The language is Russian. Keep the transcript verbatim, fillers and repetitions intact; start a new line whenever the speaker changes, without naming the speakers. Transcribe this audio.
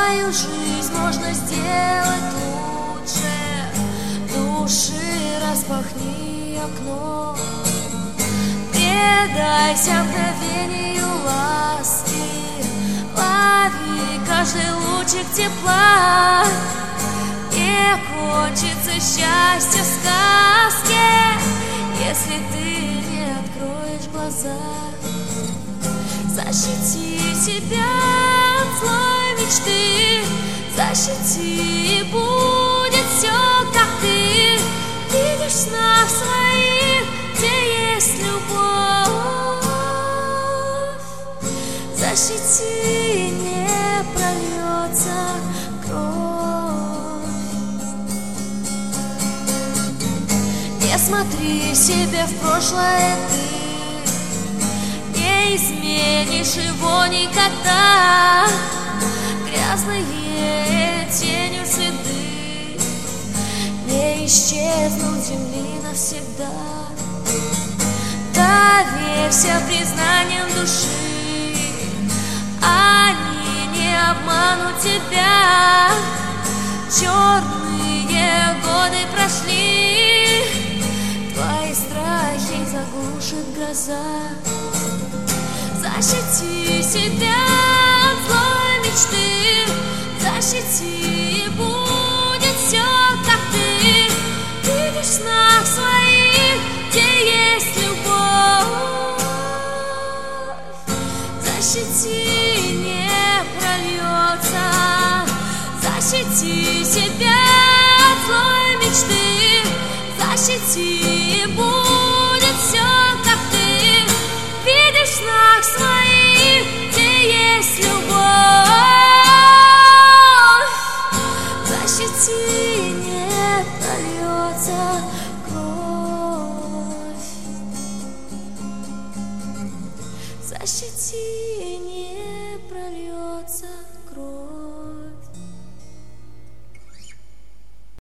Твою жизнь можно сделать лучше. Души распахни окно, предайся мгновению ласки, лови каждый лучик тепла. Не кончится счастье в сказке, если ты не откроешь глаза. Защити себя от злой мечты, защити, и будет все, как ты видишь в снах своих, где есть любовь. Защити, не прольется кровь. Не смотри себе в прошлое ты, не изменишь его никогда. Грязные тенью следы не исчезнут земли навсегда. Доверься признаниям души, они не обманут тебя. Черные годы прошли, твои страхи заглушит гроза. Защити себя от злой мечты, защити, и будет все, как ты видишь в снах своих, где есть любовь. Защити, не прольется. Защити себя от злой мечты, защити, и будет все, как ты видишь в снах своих, где есть любовь. Защити, не прольется кровь. Защити, не прольется